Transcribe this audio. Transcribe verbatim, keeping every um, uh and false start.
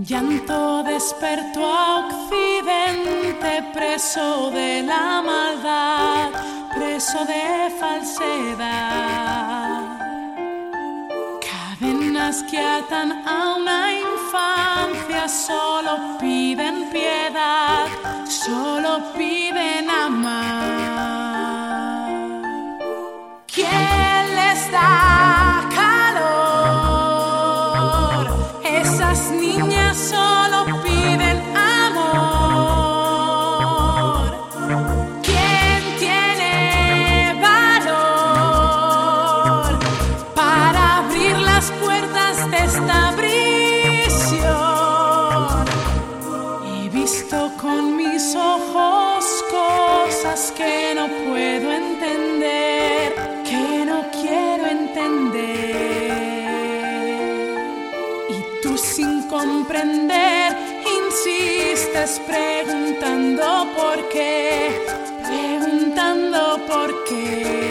Llanto despertó a Occidente, preso de la maldad, preso de falsedad. Cadenas que atan a una infancia solo piden piedad, solo piden amar. ¿Quién les da calor? Esas niñas solo piden amor. ¿Quién tiene valor para abrir las puertas de esta prisión? He visto con mis ojos cosas que no puedo entender, que no quiero entender. Y tú sin comprender insistes preguntando por qué, preguntando por qué.